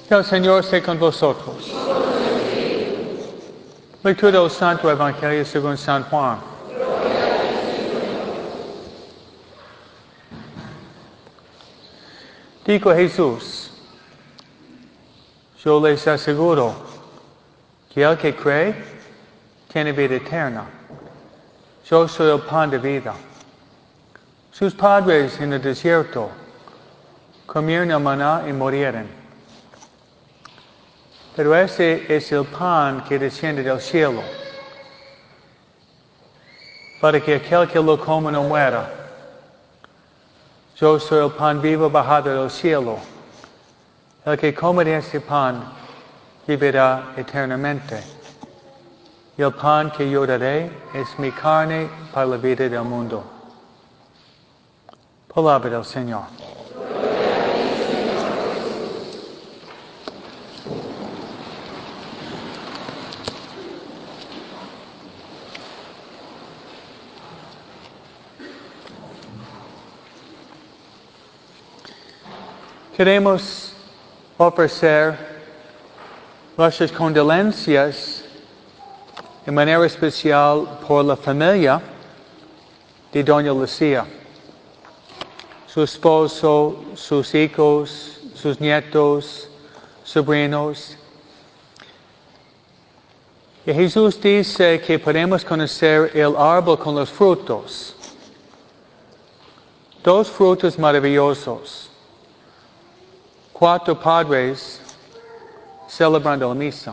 El Señor esté con vosotros. Lectura del Santo Evangelio según San Juan. Dijo Jesús, yo les aseguro que el que cree tiene vida eterna. Yo soy el pan de vida. Sus padres en el desierto comieron el maná y murieron. Pero ese es el pan que desciende del cielo, para que aquel que lo coma no muera. Yo soy el pan vivo bajado del cielo. El que come de este pan vivirá eternamente. Y el pan que yo daré es mi carne para la vida del mundo. Palabra del Señor. Queremos ofrecer nuestras condolencias de manera especial por la familia de Doña Lucía, su esposo, sus hijos, sus nietos, sobrinos. Y Jesús dice que podemos conocer el árbol con los frutos. Dos frutos maravillosos. 4 padres celebrando la misa.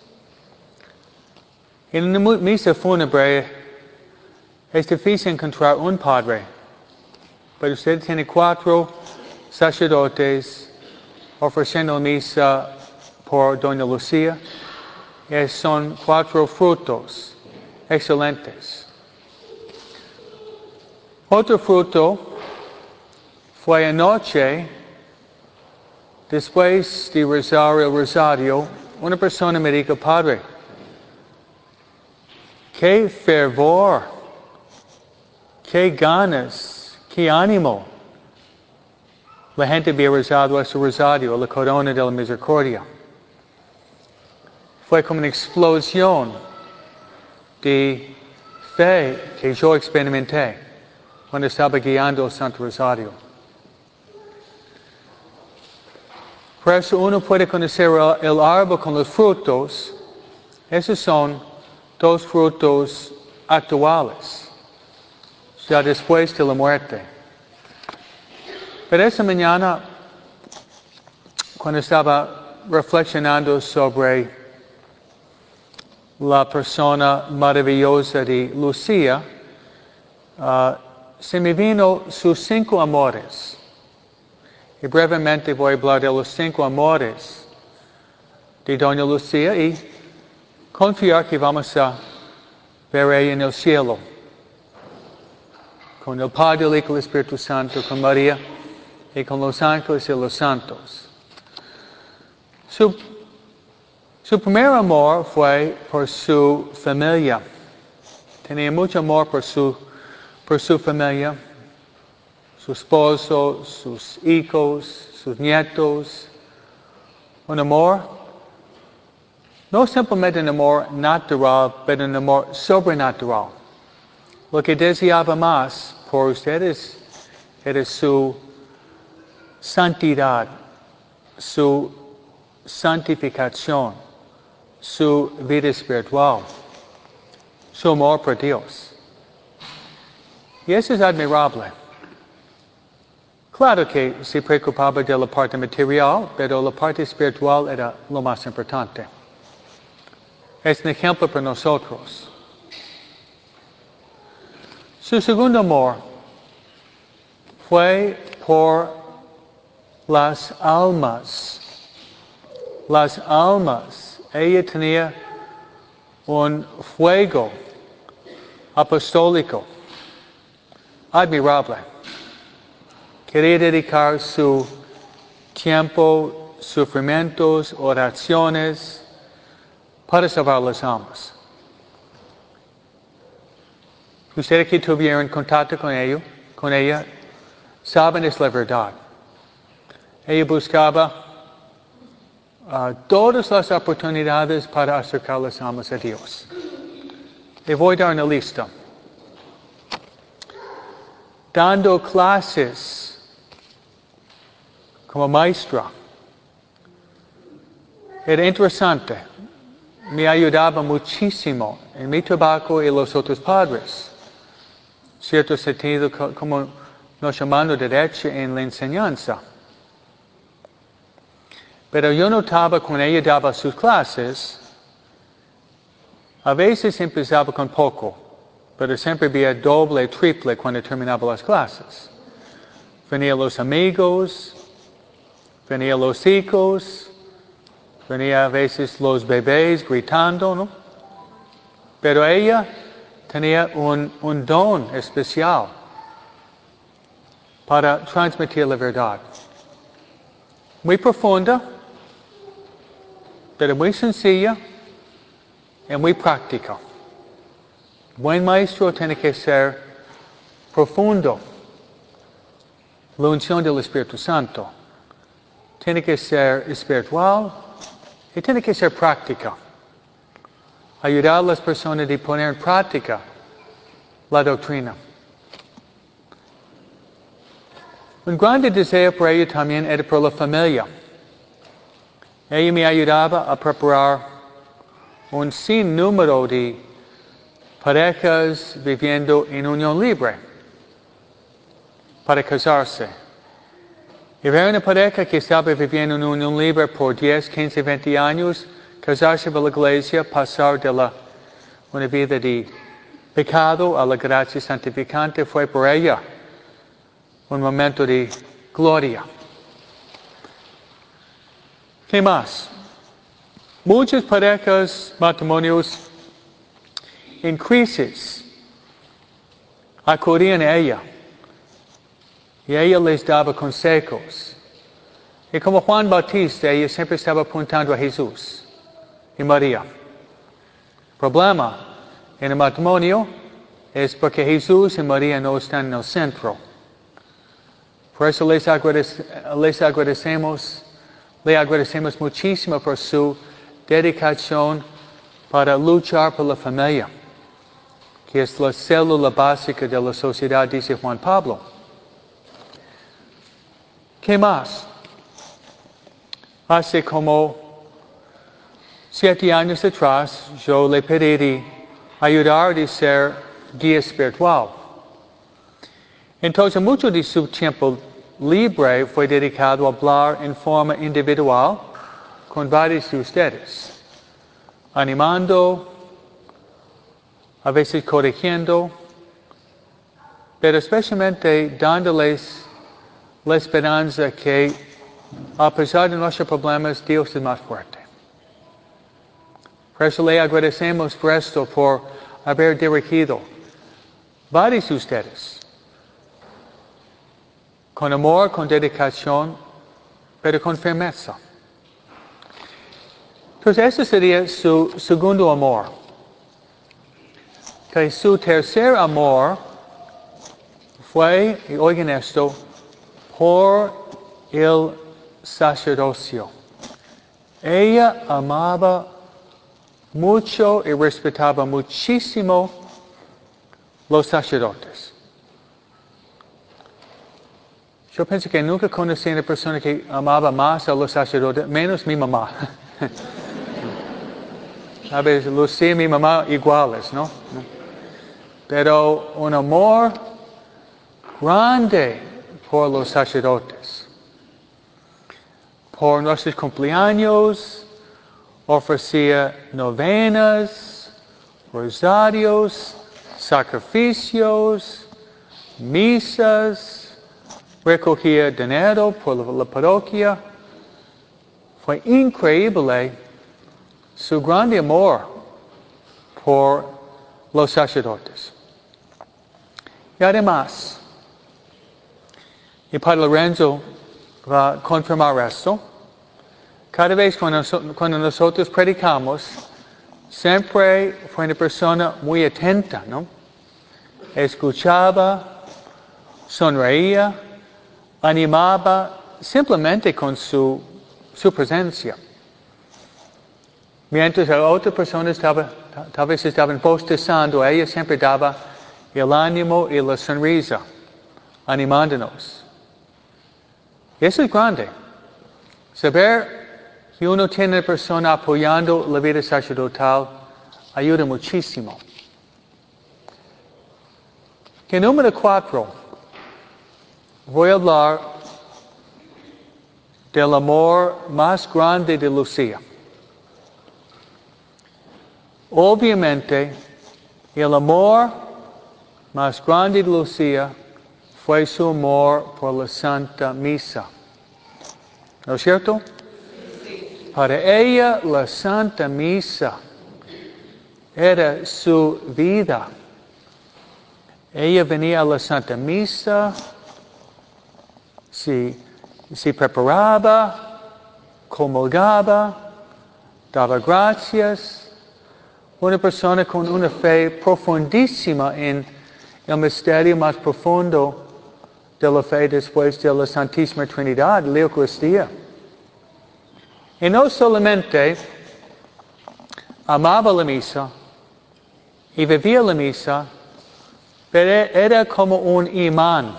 En la misa fúnebre es difícil encontrar un padre, pero usted tiene 4 sacerdotes ofreciendo la misa por Doña Lucía. Son 4 frutos excelentes. Otro fruto fue anoche, después de rezar el rosario, una persona me dijo, Padre, qué fervor, qué ganas, qué ánimo. La gente había rezado este rosario, la corona de la misericordia. Fue como una explosión de fe que yo experimenté cuando estaba guiando el Santo Rosario. Por eso uno puede conocer el árbol con los frutos. Esos son 2 frutos actuales, ya después de la muerte. Pero esa mañana, cuando estaba reflexionando sobre la persona maravillosa de Lucía, se me vino sus 5 amores. Y brevemente voy a hablar de los 5 amores de Doña Lucía y confiar que vamos a ver ella en el cielo, con el Padre, el Hijo y el Espíritu Santo, con María y con los ángeles y los santos. Su primer amor fue por su familia. Tenía mucho amor por su familia, su esposo, sus hijos, sus nietos. Un amor, no simplemente un amor natural, pero un amor sobrenatural. Lo que deseaba más por ustedes era su santidad, su santificación, su vida espiritual, su amor por Dios. Y eso es admirable. Claro que se preocupaba de la parte material, pero la parte espiritual era lo más importante. Es un ejemplo para nosotros. Su segundo amor fue por las almas. Las almas. Ella tenía un fuego apostólico admirable. Quería dedicar su tiempo, sufrimientos, oraciones para salvar las almas. Ustedes que tuvieron contacto con ella, saben es la verdad. Ella buscaba todas las oportunidades para acercar las almas a Dios. Le voy a dar una lista. Dando clases como maestra. Era interesante. Me ayudaba muchísimo en mi trabajo y los otros padres. Cierto sentido como nuestra mano derecha en la enseñanza. Pero yo notaba cuando ella daba sus clases, a veces empezaba con poco, pero siempre había doble, triple cuando terminaba las clases. Venían los amigos, venían los hijos, venían a veces los bebés gritando, ¿no? Pero ella tenía un don especial para transmitir la verdad. Muy profunda, pero muy sencilla y muy práctica. Buen maestro tiene que ser profundo. La unción del Espíritu Santo. Tiene que ser espiritual y tiene que ser práctica. Ayudar a las personas a poner en práctica la doctrina. Un grande deseo por ella también era por la familia. Ella me ayudaba a preparar un sinnúmero de parejas viviendo en unión libre para casarse. Y ver una pareja que estaba viviendo en unión libre por 10, 15, 20 años, casarse por la iglesia, pasar de una vida de pecado a la gracia santificante, fue por ella un momento de gloria. ¿Qué más? Muchas parejas, matrimonios en crisis acudían a ella y ella les daba consejos. Y como Juan Bautista, ella siempre estaba apuntando a Jesús y María. Problema en el matrimonio es porque Jesús y María no están en el centro. Por eso le agradecemos muchísimo por su dedicación para luchar por la familia, que es la célula básica de la sociedad, dice Juan Pablo. ¿Qué más? Hace como 7 años atrás, yo le pedí ayudar a ser guía espiritual. Entonces, mucho de su tiempo libre fue dedicado a hablar en forma individual con varios de ustedes, animando, a veces corrigiendo, pero especialmente dándoles la esperanza que, a pesar de nuestros problemas, Dios es más fuerte. Por eso le agradecemos por esto, por haber dirigido varios de ustedes con amor, con dedicación, pero con firmeza. Entonces, ese sería su segundo amor. Que su tercer amor fue, y oigan esto, por el sacerdocio. Ella amaba mucho y respetaba muchísimo los sacerdotes. Yo pienso que nunca conocí a una persona que amaba más a los sacerdotes, menos mi mamá. A veces Lucía y mi mamá iguales, ¿no? Pero un amor grande por los sacerdotes. Por nuestros cumpleaños, ofrecía novenas, rosarios, sacrificios, misas, recogía dinero por la parroquia. Fue increíble su grande amor por los sacerdotes. Y además, y Padre Lorenzo va a confirmar esto, cada vez cuando nosotros predicamos, siempre fue una persona muy atenta, ¿no? Escuchaba, sonreía, animaba simplemente con su presencia. Mientras la otra persona tal vez estaban bostezando, ella siempre daba el ánimo y la sonrisa, animándonos. Y eso es grande. Saber que uno tiene una persona apoyando la vida sacerdotal ayuda muchísimo. Que número 4, voy a hablar del amor más grande de Lucía. Obviamente, el amor más grande de Lucía fue su amor por la Santa Misa. ¿No es cierto? Sí. Para ella, la Santa Misa era su vida. Ella venía a la Santa Misa, se preparaba, comulgaba, daba gracias. Una persona con una fe profundísima en el misterio más profundo de la fe después de la Santísima Trinidad, la Eucaristía. Y no solamente amaba la misa y vivía la misa, pero era como un imán.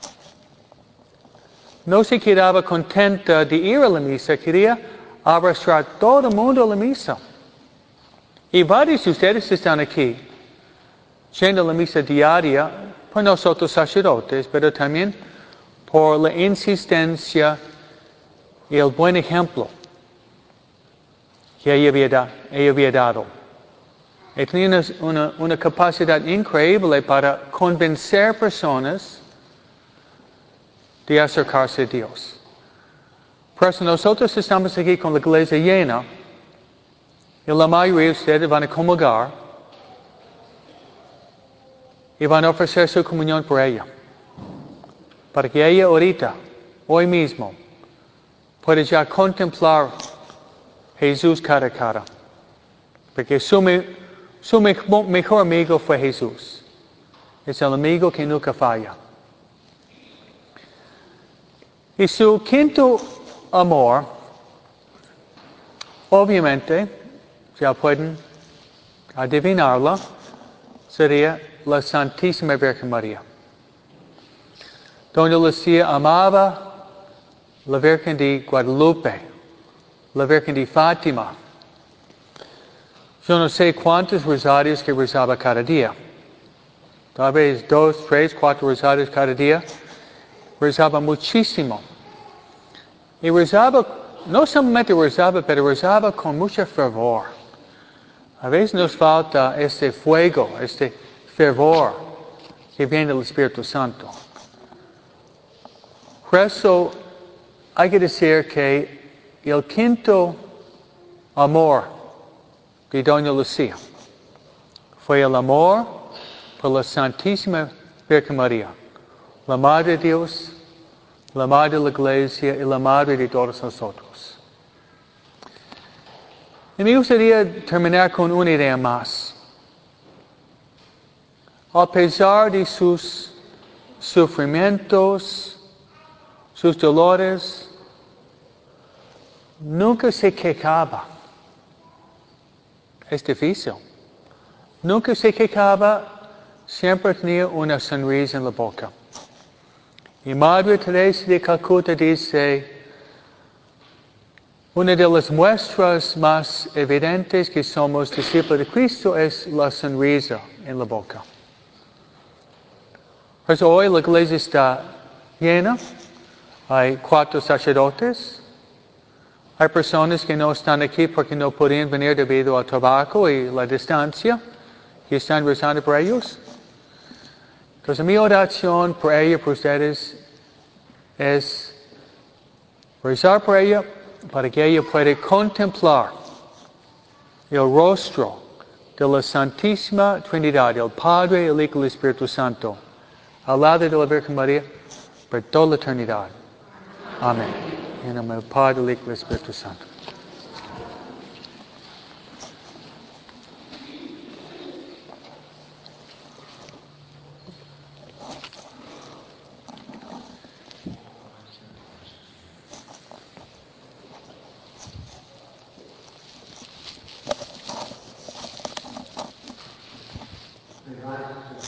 No se quedaba contenta de ir a la misa, quería abrazar todo el mundo a la misa. Y varios de ustedes están aquí, yendo a la misa diaria, por nosotros sacerdotes, pero también por la insistencia y el buen ejemplo que ella había dado. Y tenía una capacidad increíble para convencer personas de acercarse a Dios. Por eso nosotros estamos aquí con la iglesia llena, y la mayoría de ustedes van a comulgar y van a ofrecer su comunión por ella. Para que ella ahorita, hoy mismo, pueda ya contemplar Jesús cara a cara. Porque su mejor amigo fue Jesús. Es el amigo que nunca falla. Y su quinto amor, obviamente, ya pueden adivinarla, sería la Santísima Virgen María. Doña Lucía amaba la Virgen de Guadalupe, la Virgen de Fátima. Yo no sé cuántos rosarios que rezaba cada día. Tal vez 2, 3, 4 rosarios cada día. Rezaba muchísimo. Y rezaba, no solamente rezaba, pero rezaba con mucho fervor. A veces nos falta este fuego, este fervor que viene del Espíritu Santo. Por eso hay que decir que el quinto amor de Doña Lucía fue el amor por la Santísima Virgen María, la Madre de Dios, la Madre de la Iglesia y la Madre de todos nosotros. Y me gustaría terminar con una idea más. A pesar de sus sufrimientos, sus dolores, nunca se quejaba. Es difícil. Nunca se quejaba, siempre tenía una sonrisa en la boca. Y Madre Teresa de Calcuta dice, una de las muestras más evidentes que somos discípulos de Cristo es la sonrisa en la boca. Por eso hoy la iglesia está llena, hay 4 sacerdotes, hay personas que no están aquí porque no podían venir debido al trabajo y la distancia, y están rezando por ellos. Entonces mi oración por ella, por ustedes, es rezar por ella para que ella pueda contemplar el rostro de la Santísima Trinidad, el Padre, el Hijo y el Espíritu Santo, al lado de la Virgen María, por toda la eternidad. Amén. En el nombre del Padre, el Hijo y el Espíritu Santo.